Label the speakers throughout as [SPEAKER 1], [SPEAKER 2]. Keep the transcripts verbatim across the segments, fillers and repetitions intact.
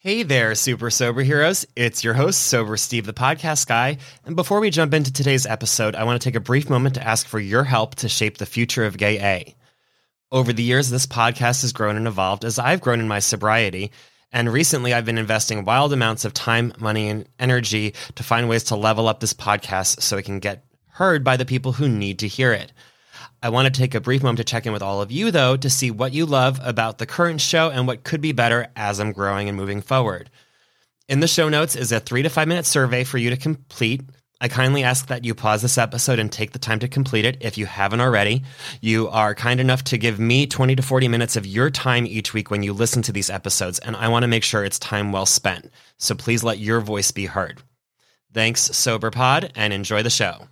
[SPEAKER 1] Hey there, super sober heroes. It's your host, Sober Steve, the podcast guy. And before we jump into today's episode, I want to take a brief moment to ask for your help to shape the future of Gay A. Over the years, this podcast has grown and evolved as I've grown in my sobriety. And recently, I've been investing wild amounts of time, money, and energy to find ways to level up this podcast so it can get heard by the people who need to hear it. I want to take a brief moment to check in with all of you, though, to see what you love about the current show and what could be better as I'm growing and moving forward. In the show notes is a three to five minute survey for you to complete. I kindly ask that you pause this episode and take the time to complete it if you haven't already. You are kind enough to give me twenty to forty minutes of your time each week when you listen to these episodes, and I want to make sure it's time well spent. So please let your voice be heard. Thanks, SoberPod, and enjoy the show.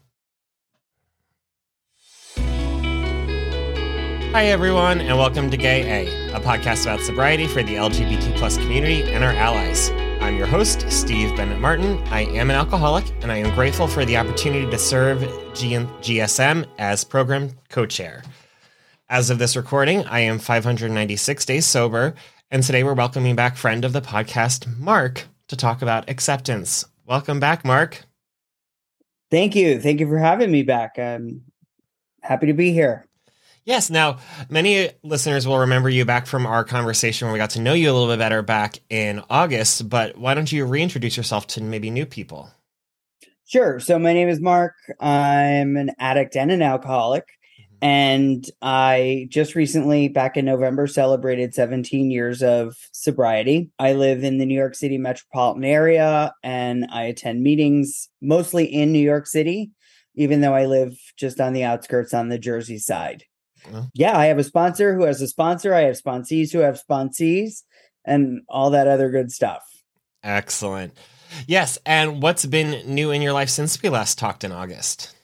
[SPEAKER 1] Hi, everyone, and welcome to Gay A, a podcast about sobriety for the L G B T plus community and our allies. I'm your host, Steve Bennett Martin. I am an alcoholic, and I am grateful for the opportunity to serve G S M as program co-chair. As of this recording, I am five hundred ninety-six days sober, and today we're welcoming back friend of the podcast, Mark, to talk about acceptance. Welcome back, Mark.
[SPEAKER 2] Thank you. Thank you for having me back. I'm happy to be here.
[SPEAKER 1] Yes. Now, many listeners will remember you back from our conversation where we got to know you a little bit better back in August, but why don't you reintroduce yourself to maybe new people?
[SPEAKER 2] Sure. So my name is Mark. I'm an addict and an alcoholic. Mm-hmm. And I just recently, back in November, celebrated seventeen years of sobriety. I live in the New York City metropolitan area, and I attend meetings mostly in New York City, even though I live just on the outskirts on the Jersey side. Yeah, I have a sponsor who has a sponsor. I have sponsees who have sponsees and all that other good stuff.
[SPEAKER 1] Excellent. Yes. And what's been new in your life since we last talked in August?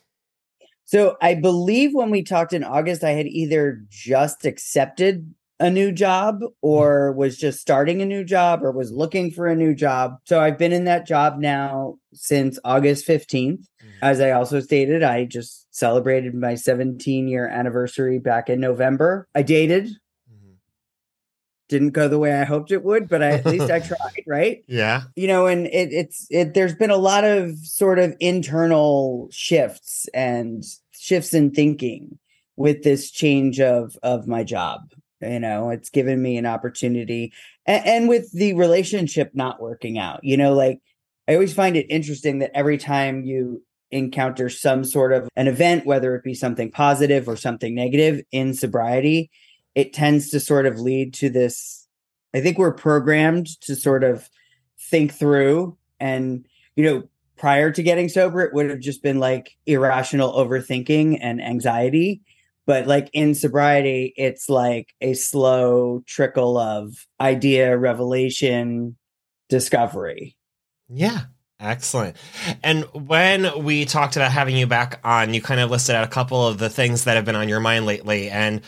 [SPEAKER 2] So I believe when we talked in August, I had either just accepted a new job or was just starting a new job or was looking for a new job. So I've been in that job now since August fifteenth. As I also stated, I just celebrated my seventeen year anniversary back in November. I dated. Mm-hmm. Didn't go the way I hoped it would, but I, at least I tried, right?
[SPEAKER 1] Yeah.
[SPEAKER 2] You know, and it, it's, it, there's been a lot of sort of internal shifts and shifts in thinking with this change of, of my job. You know, it's given me an opportunity, and, and with the relationship not working out, you know, like I always find it interesting that every time you encounter some sort of an event, whether it be something positive or something negative in sobriety, it tends to sort of lead to this. I think we're programmed to sort of think through, and, you know, prior to getting sober, it would have just been like irrational overthinking and anxiety. But like in sobriety, it's like a slow trickle of idea, revelation, discovery.
[SPEAKER 1] Yeah. Excellent. And when we talked about having you back on, you kind of listed out a couple of the things that have been on your mind lately. And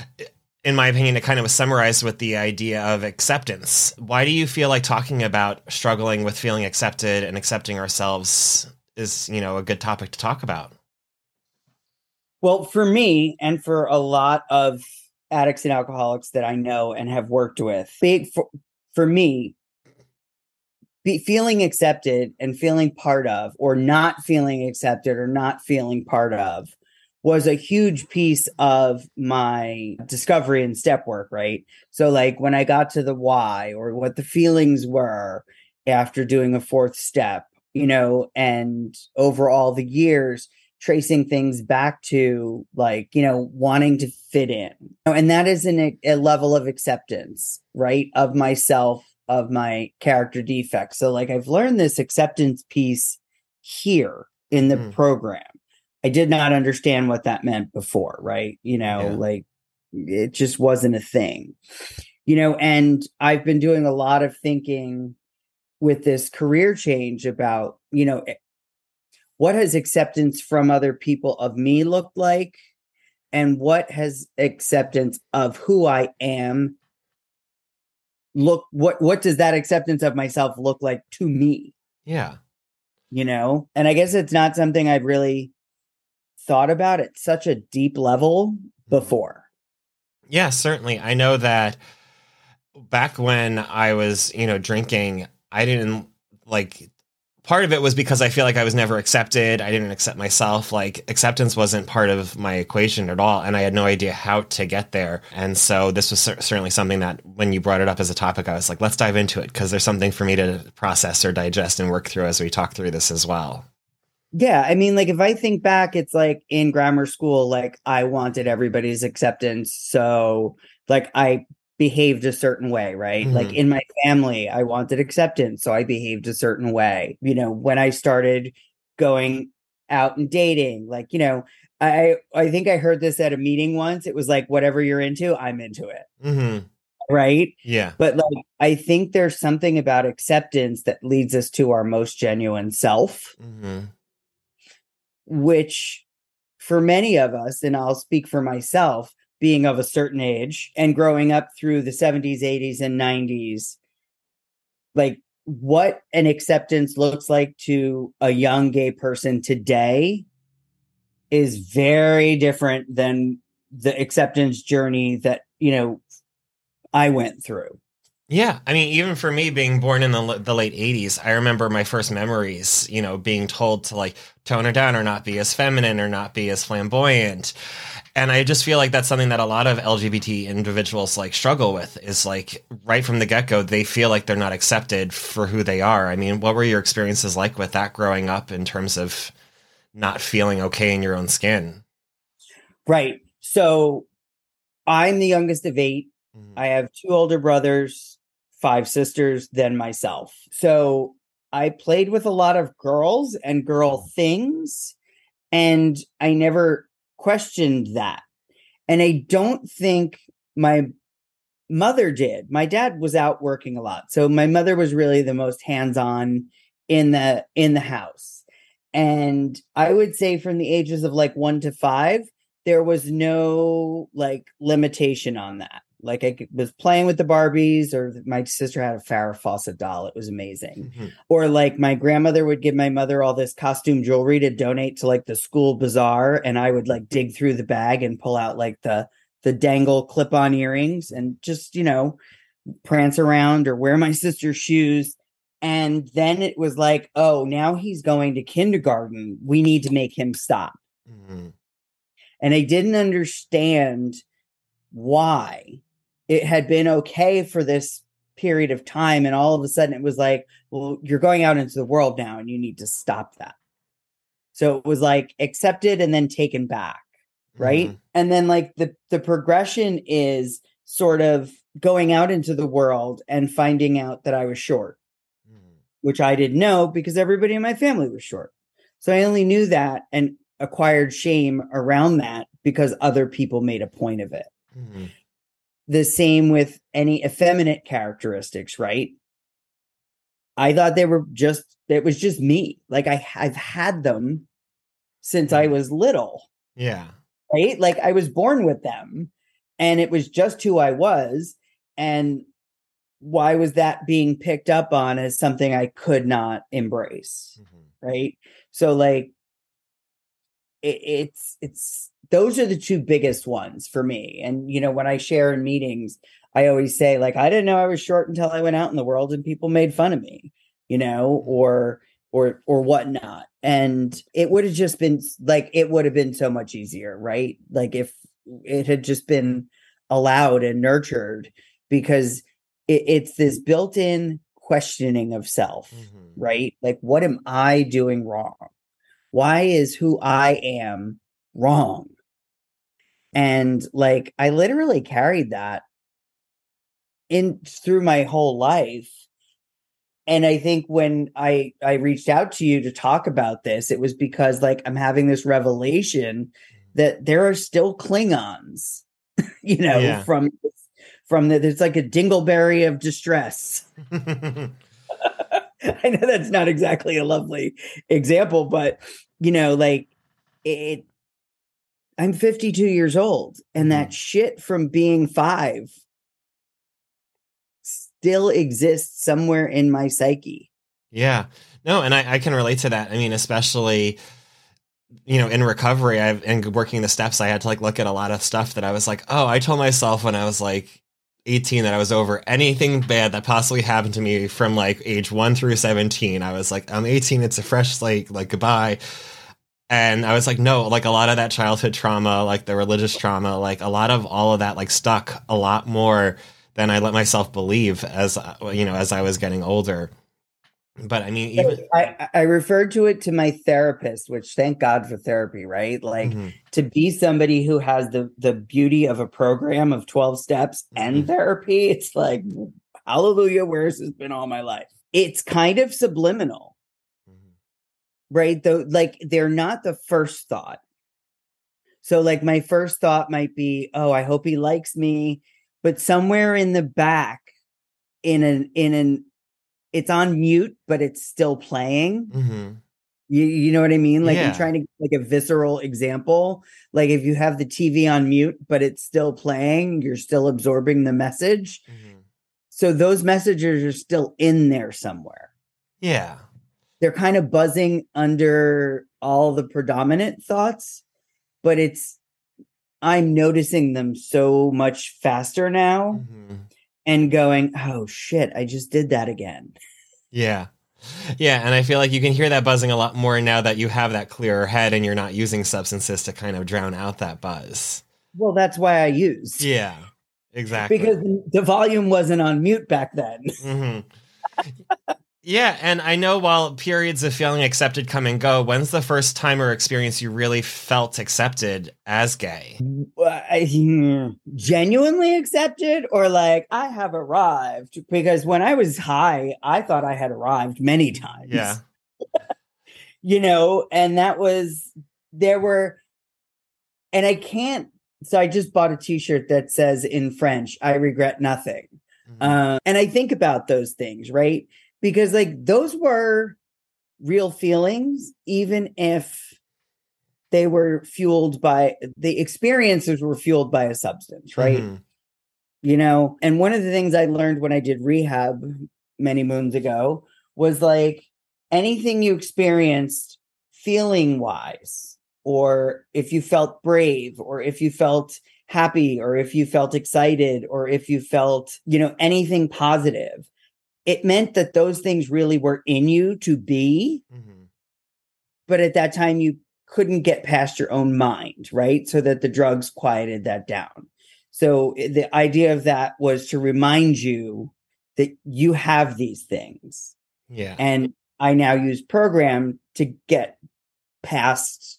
[SPEAKER 1] in my opinion, it kind of was summarized with the idea of acceptance. Why do you feel like talking about struggling with feeling accepted and accepting ourselves is, you know, a good topic to talk about?
[SPEAKER 2] Well, for me and for a lot of addicts and alcoholics that I know and have worked with, big for, for me, Be feeling accepted and feeling part of, or not feeling accepted or not feeling part of, was a huge piece of my discovery and step work, right? So like when I got to the why, or what the feelings were after doing a fourth step, you know, and over all the years, tracing things back to like, you know, wanting to fit in. And that is an, a level of acceptance, right? Of myself, of my character defects. So like I've learned this acceptance piece here in the mm. program. I did not understand what that meant before, right? You know, yeah. like it just wasn't a thing, you know, and I've been doing a lot of thinking with this career change about, you know, what has acceptance from other people of me looked like? And what has acceptance of who I am look, what, what does that acceptance of myself look like to me?
[SPEAKER 1] Yeah.
[SPEAKER 2] You know, and I guess it's not something I've really thought about at such a deep level before.
[SPEAKER 1] Yeah, certainly. I know that back when I was, you know, drinking, I didn't like, part of it was because I feel like I was never accepted. I didn't accept myself. Like acceptance wasn't part of my equation at all. And I had no idea how to get there. And so this was cer- certainly something that when you brought it up as a topic, I was like, let's dive into it because there's something for me to process or digest and work through as we talk through this as well.
[SPEAKER 2] Yeah. I mean, like if I think back, it's like in grammar school, like I wanted everybody's acceptance. So like I behaved a certain way, right? Mm-hmm. Like in my family, I wanted acceptance. So I behaved a certain way. You know, when I started going out and dating, like, you know, I I think I heard this at a meeting once. It was like, whatever you're into, I'm into it.
[SPEAKER 1] Mm-hmm.
[SPEAKER 2] Right?
[SPEAKER 1] Yeah.
[SPEAKER 2] But like, I think there's something about acceptance that leads us to our most genuine self, mm-hmm. which for many of us, and I'll speak for myself, being of a certain age and growing up through the seventies, eighties, and nineties, like what an acceptance looks like to a young gay person today is very different than the acceptance journey that, you know, I went through.
[SPEAKER 1] Yeah. I mean, even for me being born in the, the late eighties, I remember my first memories, you know, being told to like tone her down or not be as feminine or not be as flamboyant. And I just feel like that's something that a lot of L G B T individuals like struggle with is like right from the get-go, they feel like they're not accepted for who they are. I mean, what were your experiences like with that growing up in terms of not feeling okay in your own skin?
[SPEAKER 2] Right. So I'm the youngest of eight. Mm-hmm. I have two older brothers, five sisters, then myself. So I played with a lot of girls and girl things, and I never questioned that. And I don't think my mother did. My dad was out working a lot. So my mother was really the most hands-on in the in the house. And I would say from the ages of like one to five, there was no like limitation on that. Like I was playing with the Barbies, or my sister had a Farrah Fawcett doll. It was amazing. Mm-hmm. Or like my grandmother would give my mother all this costume jewelry to donate to like the school bazaar. And I would like dig through the bag and pull out like the, the dangle clip-on earrings and just, you know, prance around or wear my sister's shoes. And then it was like, oh, now he's going to kindergarten. We need to make him stop. Mm-hmm. And I didn't understand why it had been okay for this period of time. And all of a sudden it was like, well, you're going out into the world now and you need to stop that. So it was like accepted and then taken back. Right. Mm-hmm. And then like the, the progression is sort of going out into the world and finding out that I was short, mm-hmm. which I didn't know because everybody in my family was short. So I only knew that and acquired shame around that because other people made a point of it. Mm-hmm. The same with any effeminate characteristics, right? I thought they were just, it was just me. Like I, I've had them since I was little.
[SPEAKER 1] Yeah.
[SPEAKER 2] Right? Like I was born with them and it was just who I was. And why was that being picked up on as something I could not embrace? Mm-hmm. Right? So like, it, it's, it's, those are the two biggest ones for me. And, you know, when I share in meetings, I always say, like, I didn't know I was short until I went out in the world and people made fun of me, you know, or, or, or whatnot. And it would have just been like, it would have been so much easier, right? Like if it had just been allowed and nurtured, because it, it's this built-in questioning of self, mm-hmm. right? Like, what am I doing wrong? Why is who I am wrong? And like, I literally carried that in through my whole life. And I think when I, I reached out to you to talk about this, it was because like, I'm having this revelation that there are still Klingons, you know, yeah. from, from the, there's like a dingleberry of distress. I know that's not exactly a lovely example, but you know, like it, I'm fifty-two years old and that shit from being five still exists somewhere in my psyche.
[SPEAKER 1] Yeah, no. And I, I can relate to that. I mean, especially, you know, in recovery, I've and working the steps, I had to like look at a lot of stuff that I was like, oh, I told myself when I was like eighteen that I was over anything bad that possibly happened to me from like age one through seventeen. I was like, I'm eighteen. It's a fresh slate. Like, goodbye. And I was like, no, like a lot of that childhood trauma, like the religious trauma, like a lot of all of that, like stuck a lot more than I let myself believe as, you know, as I was getting older. But I mean, even
[SPEAKER 2] I, I referred to it to my therapist, which thank God for therapy, right? Like mm-hmm. to be somebody who has the, the beauty of a program of twelve steps and mm-hmm. therapy. It's like, hallelujah, where's this been all my life? It's kind of subliminal, mm-hmm. right? Though, like they're not the first thought. So like my first thought might be, oh, I hope he likes me. But somewhere in the back in an, in an, it's on mute, but it's still playing. Mm-hmm. You you know what I mean? Like yeah. I'm trying to like a visceral example. Like if you have the T V on mute, but it's still playing, you're still absorbing the message. Mm-hmm. So those messages are still in there somewhere.
[SPEAKER 1] Yeah.
[SPEAKER 2] They're kind of buzzing under all the predominant thoughts, but it's, I'm noticing them so much faster now. Mm-hmm. And going, oh shit, I just did that again.
[SPEAKER 1] Yeah. Yeah. And I feel like you can hear that buzzing a lot more now that you have that clearer head and you're not using substances to kind of drown out that buzz.
[SPEAKER 2] Well, that's why I used.
[SPEAKER 1] Yeah, exactly.
[SPEAKER 2] Because the volume wasn't on mute back then.
[SPEAKER 1] Mm-hmm. Yeah. And I know while periods of feeling accepted come and go, when's the first time or experience you really felt accepted as gay?
[SPEAKER 2] I, genuinely accepted or like I have arrived? Because when I was high, I thought I had arrived many times.
[SPEAKER 1] Yeah.
[SPEAKER 2] You know, and that was, there were, and I can't, so I just bought a t-shirt that says in French, I regret nothing. Mm-hmm. Uh, and I think about those things, right? Because like those were real feelings, even if they were fueled by the experiences were fueled by a substance, right? Mm-hmm. You know, and one of the things I learned when I did rehab many moons ago was like anything you experienced feeling wise, or if you felt brave, or if you felt happy, or if you felt excited, or if you felt, you know, anything positive, it meant that those things really were in you to be. Mm-hmm. But at that time, you couldn't get past your own mind, right? So that the drugs quieted that down. So the idea of that was to remind you that you have these things.
[SPEAKER 1] Yeah.
[SPEAKER 2] And I now use program to get past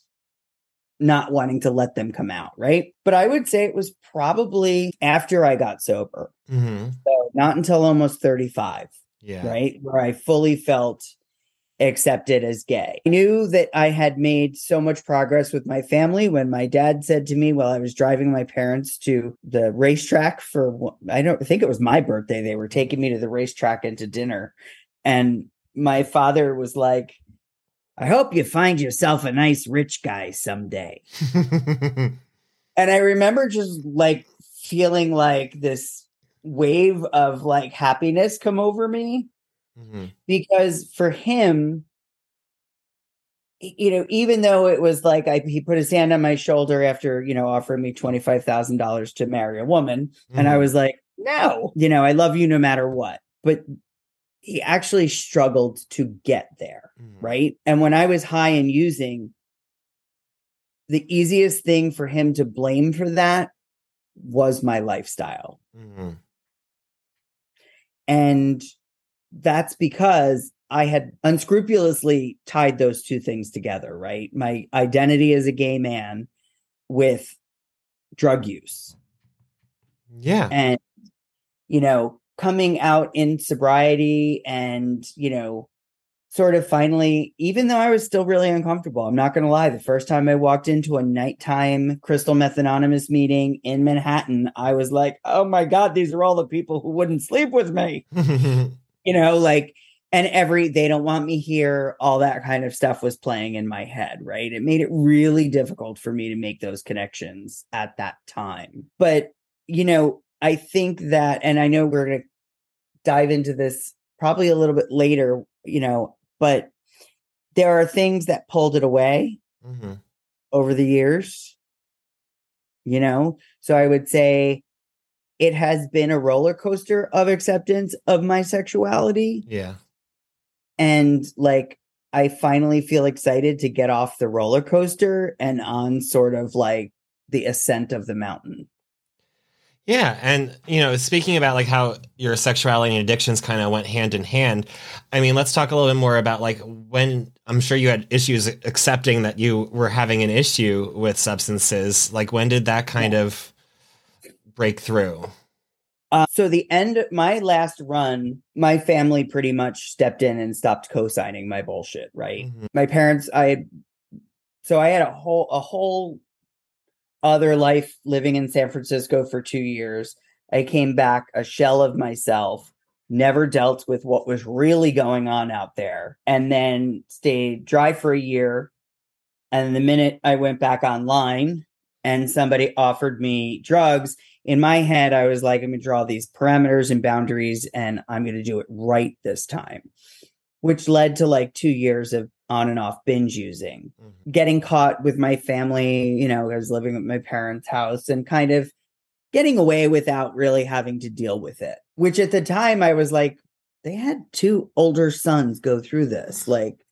[SPEAKER 2] not wanting to let them come out, right? But I would say it was probably after I got sober. Mm-hmm. So not until almost thirty-five,
[SPEAKER 1] yeah,
[SPEAKER 2] right? Where I fully felt accepted as gay. I knew that I had made so much progress with my family when my dad said to me while I was driving my parents to the racetrack for, I don't think it was my birthday, they were taking me to the racetrack and to dinner. And my father was like, I hope you find yourself a nice rich guy someday. And I remember just like feeling like this wave of like happiness come over me. Mm-hmm. Because for him, you know, even though it was like I, he put his hand on my shoulder after, you know, offering me twenty-five thousand dollars to marry a woman. Mm-hmm. And I was like, no, you know, I love you no matter what. But he actually struggled to get there. Mm-hmm. Right. And when I was high and using, the easiest thing for him to blame for that was my lifestyle. Mm-hmm. And that's because I had unscrupulously tied those two things together, right? My identity as a gay man with drug use.
[SPEAKER 1] Yeah.
[SPEAKER 2] And, you know, coming out in sobriety and, you know, sort of finally, even though I was still really uncomfortable, I'm not going to lie, the first time I walked into a nighttime Crystal Meth Anonymous meeting in Manhattan, I was like, oh my God, these are all the people who wouldn't sleep with me. You know, like, and every, they don't want me here, all that kind of stuff was playing in my head, right? It made it really difficult for me to make those connections at that time. But, you know, I think that, and I know we're going to dive into this probably a little bit later, you know, but there are things that pulled it away mm-hmm. over the years, you know? So I would say it has been a roller coaster of acceptance of my sexuality.
[SPEAKER 1] Yeah.
[SPEAKER 2] And like, I finally feel excited to get off the roller coaster and on sort of like the ascent of the mountain.
[SPEAKER 1] Yeah. And, you know, speaking about like how your sexuality and addictions kind of went hand in hand, I mean, let's talk a little bit more about like when I'm sure you had issues accepting that you were having an issue with substances. Like, when did that kind yeah. of break through?
[SPEAKER 2] Uh, so the end, my last run, my family pretty much stepped in and stopped co-signing my bullshit, right? Mm-hmm. My parents, I had, so I had a whole, a whole other life living in San Francisco for two years. I came back a shell of myself, never dealt with what was really going on out there, and then stayed dry for a year. And the minute I went back online and somebody offered me drugs, in my head, I was like, I'm going to draw these parameters and boundaries, and I'm going to do it right this time, which led to like two years of on and off binge using, mm-hmm. getting caught with my family. You know, I was living at my parents' house and kind of getting away without really having to deal with it, which at the time I was like, they had two older sons go through this. Like,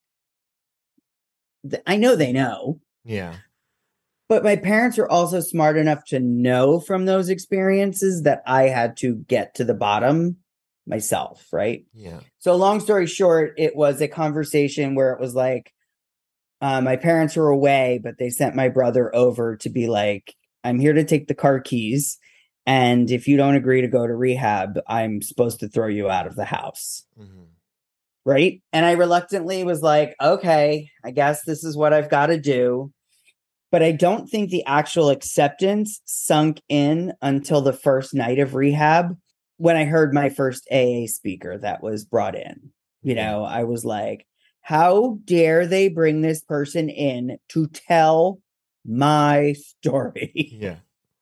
[SPEAKER 2] th- I know they know.
[SPEAKER 1] Yeah.
[SPEAKER 2] But my parents were also smart enough to know from those experiences that I had to get to the bottom myself, right?
[SPEAKER 1] Yeah.
[SPEAKER 2] So long story short, it was a conversation where it was like, uh, my parents were away, but they sent my brother over to be like, I'm here to take the car keys. And if you don't agree to go to rehab, I'm supposed to throw you out of the house. Mm-hmm. Right? And I reluctantly was like, okay, I guess this is what I've got to do. But I don't think the actual acceptance sunk in until the first night of rehab when I heard my first A A speaker that was brought in. You know, I was like, how dare they bring this person in to tell my story?
[SPEAKER 1] Yeah.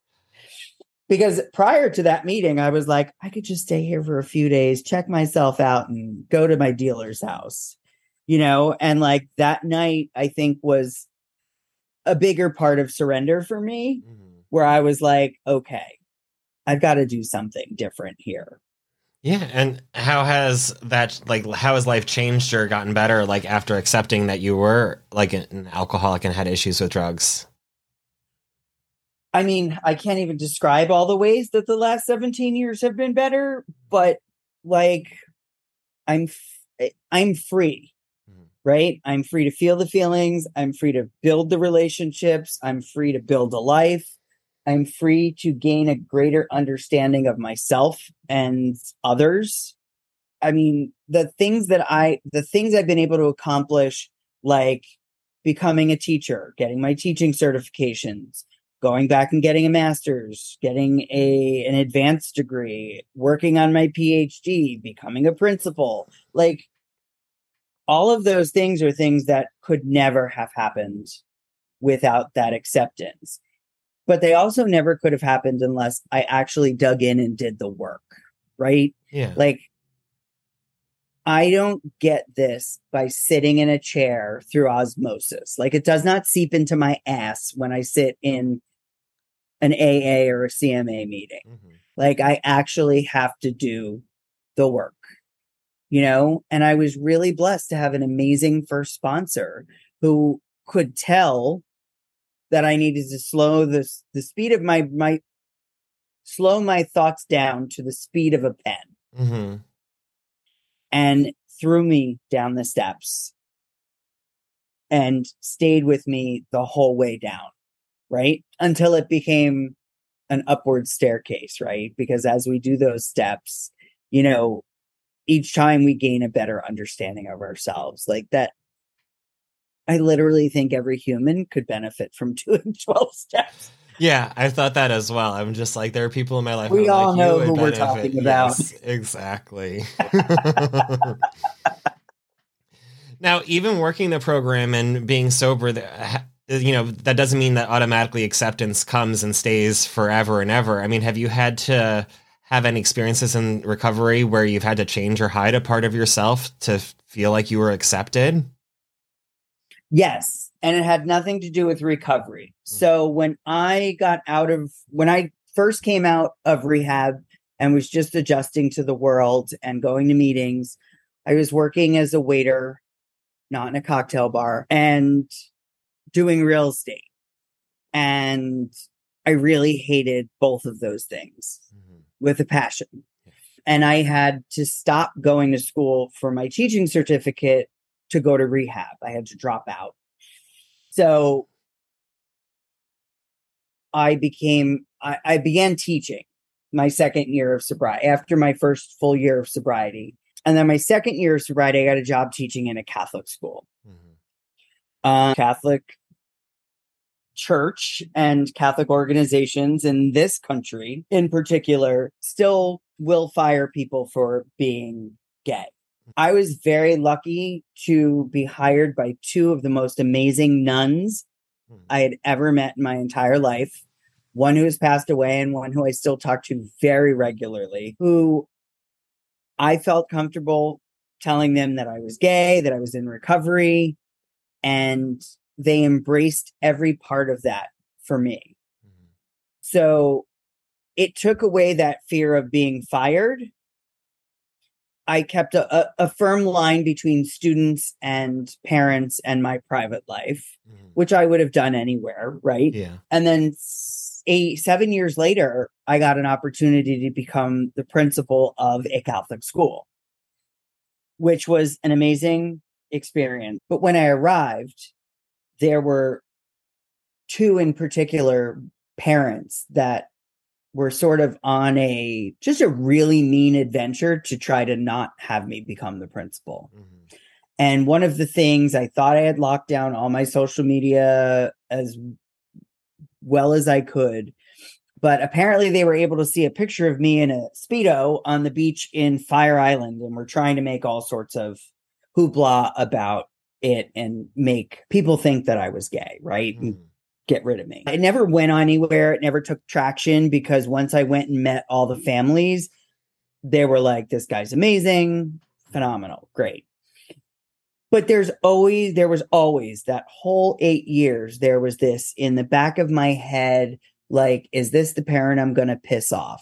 [SPEAKER 2] Because prior to that meeting, I was like, I could just stay here for a few days, check myself out, and go to my dealer's house. You know, and like that night, I think was a bigger part of surrender for me, mm-hmm. where I was like, okay, I've got to do something different here.
[SPEAKER 1] Yeah. And how has that, like, how has life changed or gotten better, like, after accepting that you were like an alcoholic and had issues with drugs?
[SPEAKER 2] I mean, I can't even describe all the ways that the last seventeen years have been better, but like, I'm, f- I'm free. Right? I'm free to feel the feelings. I'm free to build the relationships. I'm free to build a life. I'm free to gain a greater understanding of myself and others. I mean, the things that I, the things I've been able to accomplish, like becoming a teacher, getting my teaching certifications, going back and getting a master's, getting a, an advanced degree, working on my P H D, becoming a principal, like, all of those things are things that could never have happened without that acceptance. But they also never could have happened unless I actually dug in and did the work, right?
[SPEAKER 1] Yeah.
[SPEAKER 2] Like, I don't get this by sitting in a chair through osmosis. Like, it does not seep into my ass when I sit in an A A or a C M A meeting. Mm-hmm. Like, I actually have to do the work. You know, and I was really blessed to have an amazing first sponsor who could tell that I needed to slow the, the speed of my, my, slow my thoughts down to the speed of a pen. Mm-hmm. And threw me down the steps and stayed with me the whole way down, right? Until it became an upward staircase, right? Because as we do those steps, you know, each time we gain a better understanding of ourselves. Like that, I literally think every human could benefit from doing twelve steps.
[SPEAKER 1] Yeah, I thought that as well. I'm just like, there are people in my life.
[SPEAKER 2] We all
[SPEAKER 1] like,
[SPEAKER 2] know who we're talking about.
[SPEAKER 1] Yes, exactly. Now, even working the program and being sober, you know, that doesn't mean that automatically acceptance comes and stays forever and ever. I mean, have you had to have any experiences in recovery where you've had to change or hide a part of yourself to feel like you were accepted?
[SPEAKER 2] Yes. And it had nothing to do with recovery. Mm-hmm. So when I got out of, when I first came out of rehab and was just adjusting to the world and going to meetings, I was working as a waiter, not in a cocktail bar, and doing real estate. And I really hated both of those things mm-hmm. with a passion. Yeah. And I had to stop going to school for my teaching certificate to go to rehab. I had to drop out. So I became, I, I began teaching my second year of sobriety, after my first full year of sobriety. And then my second year of sobriety, I got a job teaching in a Catholic school. Mm-hmm. Um, Catholic church and Catholic organizations in this country in particular still will fire people for being gay. I was very lucky to be hired by two of the most amazing nuns I had ever met in my entire life. One who has passed away and one who I still talk to very regularly, who I felt comfortable telling them that I was gay, that I was in recovery, and they embraced every part of that for me. Mm-hmm. So it took away that fear of being fired. I kept a, a, a firm line between students and parents and my private life, mm-hmm. which I would have done anywhere, right?
[SPEAKER 1] Yeah.
[SPEAKER 2] And then eight, seven years later, I got an opportunity to become the principal of a Catholic school, which was an amazing experience. But when I arrived, there were two in particular parents that were sort of on a just a really mean adventure to try to not have me become the principal. Mm-hmm. And one of the things, I thought I had locked down all my social media as well as I could, but apparently they were able to see a picture of me in a Speedo on the beach in Fire Island, and were trying to make all sorts of hoopla about it and make people think that I was gay, right? Mm-hmm. And get rid of me. It never went anywhere. It never took traction, because once I went and met all the families, they were like, this guy's amazing, phenomenal, great. But there's always, there was always that whole eight years, there was this in the back of my head, like, is this the parent I'm going to piss off?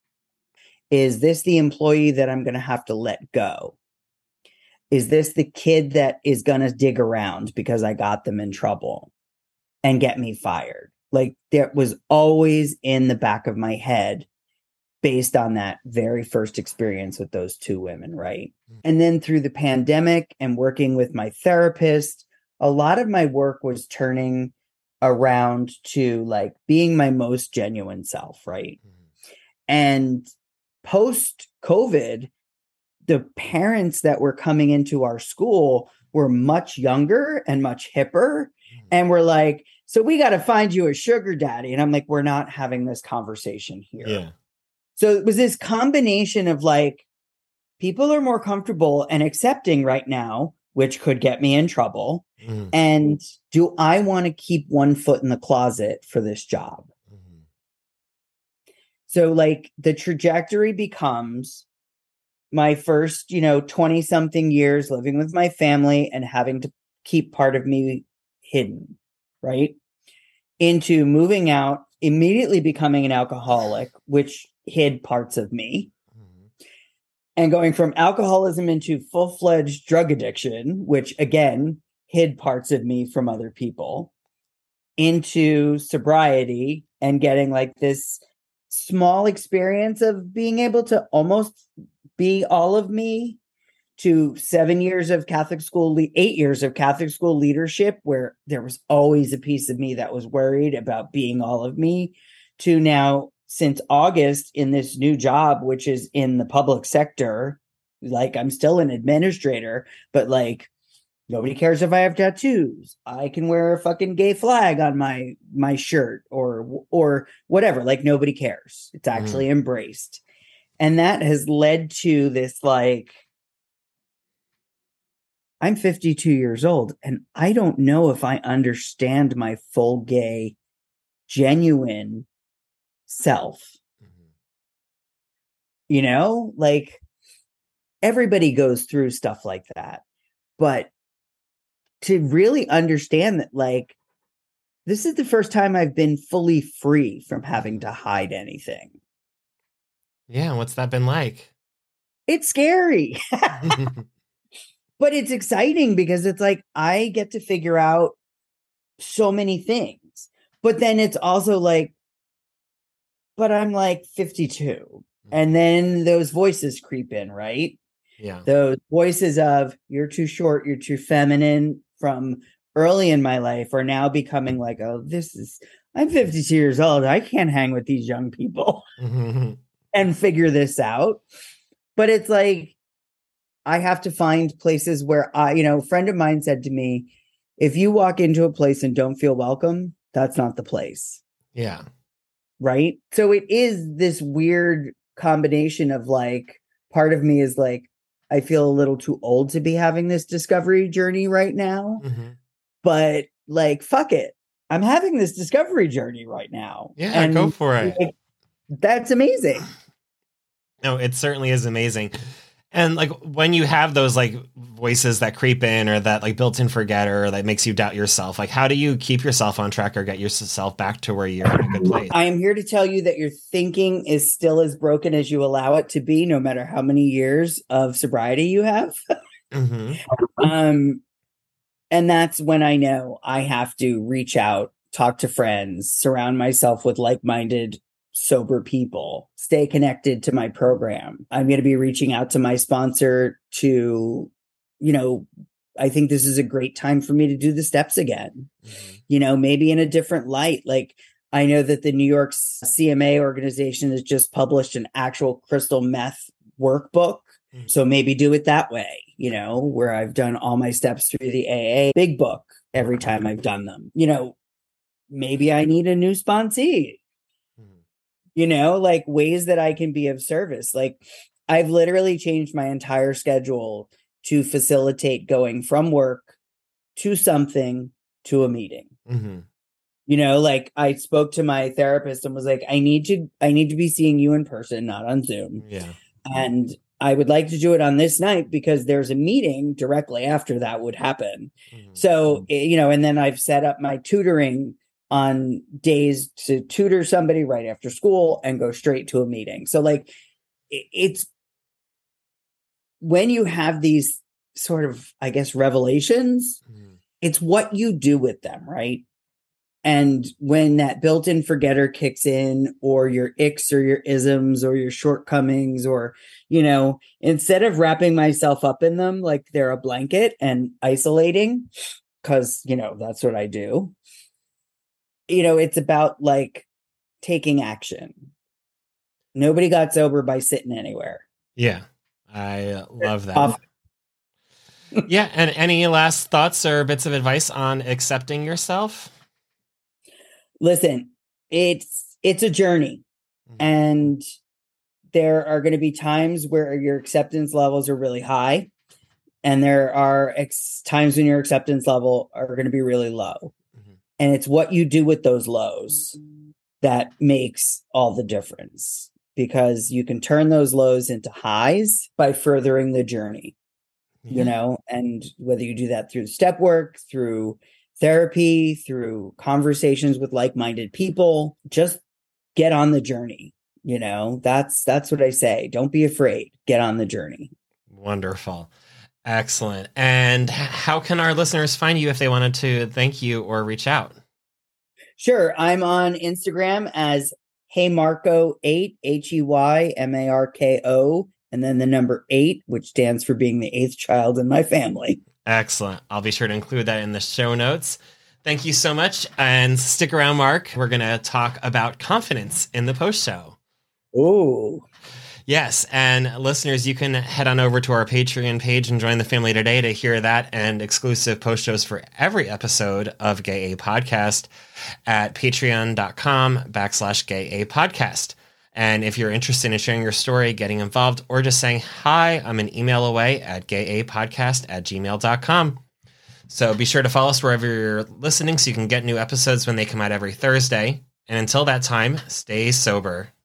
[SPEAKER 2] Is this the employee that I'm going to have to let go? Is this the kid that is going to dig around because I got them in trouble and get me fired? Like, that was always in the back of my head based on that very first experience with those two women, right? Mm-hmm. And then through the pandemic and working with my therapist, a lot of my work was turning around to like being my most genuine self, right? Mm-hmm. And post-COVID, the parents that were coming into our school were much younger and much hipper. And we're like, so we got to find you a sugar daddy. And I'm like, we're not having this conversation here.
[SPEAKER 1] Yeah.
[SPEAKER 2] So it was this combination of like, people are more comfortable and accepting right now, which could get me in trouble. Mm-hmm. And do I want to keep one foot in the closet for this job? Mm-hmm. So like the trajectory becomes my first, you know, twenty something years living with my family and having to keep part of me hidden, right? Into moving out, immediately becoming an alcoholic, which hid parts of me, mm-hmm. and going from alcoholism into full-fledged drug addiction, which again hid parts of me from other people, into sobriety and getting like this small experience of being able to almost be all of me, to seven years of Catholic school, le- eight years of Catholic school leadership, where there was always a piece of me that was worried about being all of me, to now, since August, in this new job, which is in the public sector. Like, I'm still an administrator, but like, nobody cares if I have tattoos. I can wear a fucking gay flag on my my shirt or or whatever. Like, nobody cares. It's actually mm. embraced. And that has led to this, like, I'm fifty-two years old, and I don't know if I understand my full gay, genuine self. Mm-hmm. You know, like, everybody goes through stuff like that. But to really understand that, like, this is the first time I've been fully free from having to hide anything.
[SPEAKER 1] Yeah, what's that been like?
[SPEAKER 2] It's scary. But it's exciting because it's like I get to figure out so many things. But then it's also like, but I'm like fifty-two. And then those voices creep in, right?
[SPEAKER 1] Yeah.
[SPEAKER 2] Those voices of you're too short, you're too feminine from early in my life are now becoming like, oh, this is, I'm fifty-two years old. I can't hang with these young people and figure this out. But it's like, I have to find places where I, you know, a friend of mine said to me, if you walk into a place and don't feel welcome, that's not the place.
[SPEAKER 1] Yeah.
[SPEAKER 2] Right. So it is this weird combination of like, part of me is like, I feel a little too old to be having this discovery journey right now.
[SPEAKER 1] Mm-hmm.
[SPEAKER 2] But like, fuck it. I'm having this discovery journey right now.
[SPEAKER 1] Yeah,
[SPEAKER 2] and
[SPEAKER 1] go for it.
[SPEAKER 2] Like, that's amazing.
[SPEAKER 1] No, it certainly is amazing. And like when you have those like voices that creep in or that like built-in forgetter or that makes you doubt yourself, like how do you keep yourself on track or get yourself back to where you're in a good place?
[SPEAKER 2] I am here to tell you that your thinking is still as broken as you allow it to be, no matter how many years of sobriety you have.
[SPEAKER 1] Mm-hmm.
[SPEAKER 2] Um, and that's when I know I have to reach out, talk to friends, surround myself with like-minded sober people, stay connected to my program. I'm going to be reaching out to my sponsor to, you know, I think this is a great time for me to do the steps again, mm-hmm. you know, maybe in a different light. Like I know that the New York C M A organization has just published an actual crystal meth workbook. Mm-hmm. So maybe do it that way, you know, where I've done all my steps through the A A big book every time I've done them. You know, maybe I need a new sponsee. You know, like ways that I can be of service. Like I've literally changed my entire schedule to facilitate going from work to something to a meeting. Mm-hmm. You know, like I spoke to my therapist and was like, I need to, I need to be seeing you in person, not on Zoom.
[SPEAKER 1] Yeah.
[SPEAKER 2] And I would like to do it on this night because there's a meeting directly after that would happen. Mm-hmm. So, you know, and then I've set up my tutoring on days to tutor somebody right after school and go straight to a meeting. So like it's when you have these sort of, I guess, revelations, mm. it's what you do with them, right? And when that built-in forgetter kicks in or your icks or your isms or your shortcomings or, you know, instead of wrapping myself up in them like they're a blanket and isolating, because, you know, that's what I do. You know, it's about like taking action. Nobody got sober by sitting anywhere.
[SPEAKER 1] Yeah, I love that. Yeah. And any last thoughts or bits of advice on accepting yourself?
[SPEAKER 2] Listen, it's, it's a journey, mm-hmm. and there are going to be times where your acceptance levels are really high. And there are ex- times when your acceptance level are going to be really low. And it's what you do with those lows that makes all the difference, because you can turn those lows into highs by furthering the journey, yeah. you know, and whether you do that through step work, through therapy, through conversations with like-minded people, just get on the journey. You know, that's, that's what I say. Don't be afraid. Get on the journey.
[SPEAKER 1] Wonderful. Excellent. And how can our listeners find you if they wanted to thank you or reach out?
[SPEAKER 2] Sure. I'm on Instagram as Hey Marco eight, H E Y M A R K O, and then the number eight, which stands for being the eighth child in my family.
[SPEAKER 1] Excellent. I'll be sure to include that in the show notes. Thank you so much. And stick around, Mark. We're going to talk about confidence in the post show.
[SPEAKER 2] Ooh.
[SPEAKER 1] Yes, and listeners, you can head on over to our Patreon page and join the family today to hear that and exclusive post shows for every episode of Gay A Podcast at patreon.com backslash Gay A Podcast. And if you're interested in sharing your story, getting involved, or just saying hi, I'm an email away at gayapodcast at gmail dot com. So be sure to follow us wherever you're listening so you can get new episodes when they come out every Thursday. And until that time, stay sober.